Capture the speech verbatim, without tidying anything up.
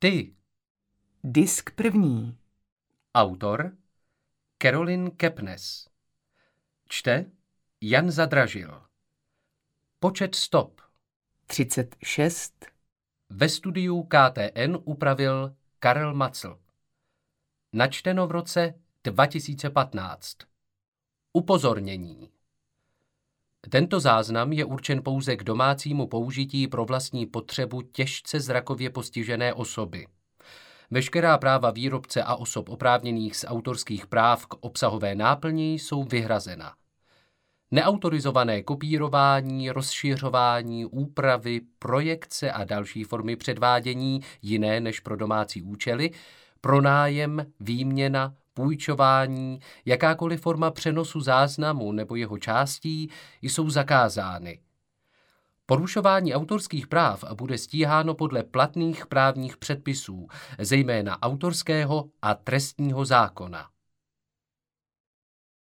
Ty. Disk první. Autor Caroline Kepnes. Čte Jan Zadražil. Počet stop třicet šest. Ve studiu K T N upravil Karel Macl. Načteno v roce dva tisíce patnáct. Upozornění. Tento záznam je určen pouze k domácímu použití pro vlastní potřebu těžce zrakově postižené osoby. Veškerá práva výrobce a osob oprávněných z autorských práv k obsahové náplni jsou vyhrazena. Neautorizované kopírování, rozšiřování, úpravy, projekce a další formy předvádění jiné než pro domácí účely, pronájem, výměna, půjčování, jakákoliv forma přenosu záznamu nebo jeho částí jsou zakázány. Porušování autorských práv bude stíháno podle platných právních předpisů, zejména autorského a trestního zákona.